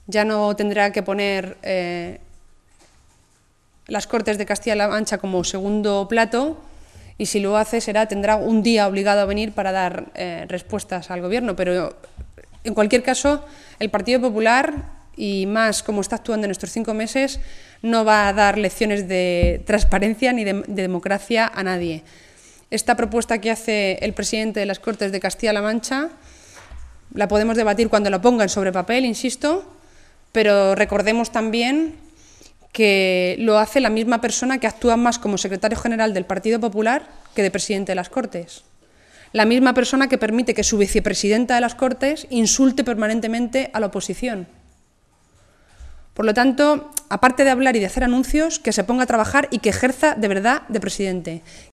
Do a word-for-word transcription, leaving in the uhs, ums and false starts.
ya no tendrá que poner eh, las Cortes de Castilla-La Mancha como segundo plato, y si lo hace será, tendrá un día obligado a venir para dar eh, respuestas al Gobierno. Pero, en cualquier caso, el Partido Popular, y más como está actuando en estos cinco meses, no va a dar lecciones de transparencia ni de, de democracia a nadie. Esta propuesta que hace el presidente de las Cortes de Castilla-La Mancha la podemos debatir cuando la pongan sobre papel, insisto, pero recordemos también que lo hace la misma persona que actúa más como secretario general del Partido Popular que de presidente de las Cortes. La misma persona que permite que su vicepresidenta de las Cortes insulte permanentemente a la oposición. Por lo tanto, aparte de hablar y de hacer anuncios, que se ponga a trabajar y que ejerza de verdad de presidente,